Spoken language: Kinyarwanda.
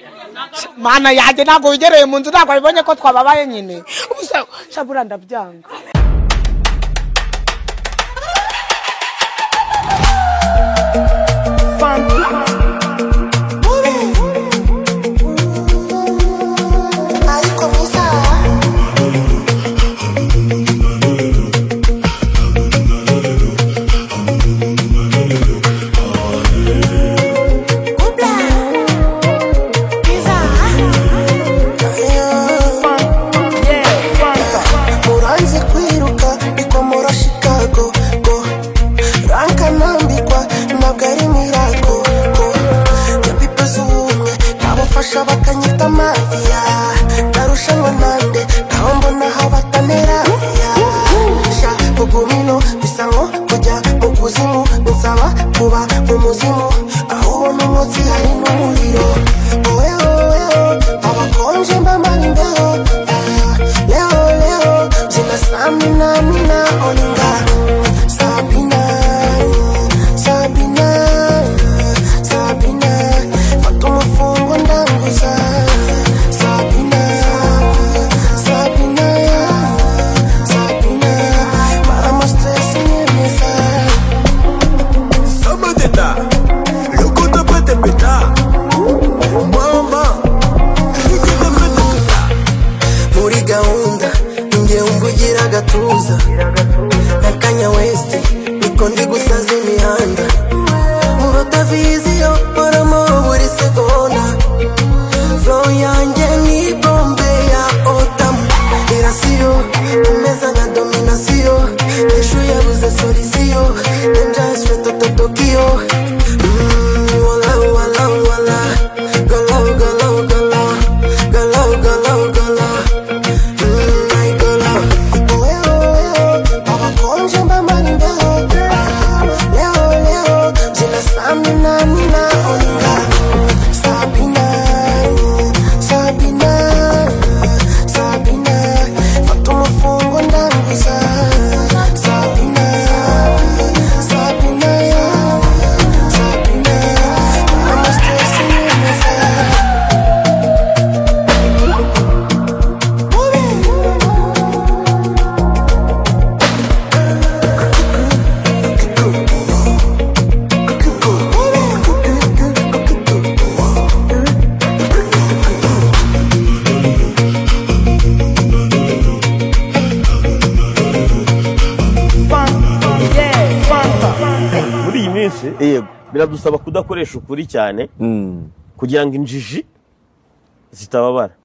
mana yanjye ntabwo wigereye mu nzu ntabwo bibonye ko twababaye nyine ubusa shabura ndabyanga bakanyita mafia darushanwa nande aho mbona aho batanera sha bugumino bisa nko kujya mu kuzimu nsaba kuba mu muzimu aho ubona umwotsi hari n'umuriro abakonje mbambara imbeho leo zina samina olinga Sabina fata umufungo ndanguza Sabina para stress nyemeza Samadena Loko da pete peta Mama Loko da pete peta muri gahunda ninjye umvugira gatuza nakanya West niko ndi gusaza imihanda mu bataviziyo baramo buri segonda flow yanjye ni bombe ya otam irasiyo umeza nka dominasiyo eshu yabuze solisiyo dangerous feto Tokyo wala Mina olinga Sabina fata umufungo ndanguza Sabina para stress nyemeza Muri iyi minsi yego biradusaba kudakoresha ukuri cyane kugira ngo injiji zitababara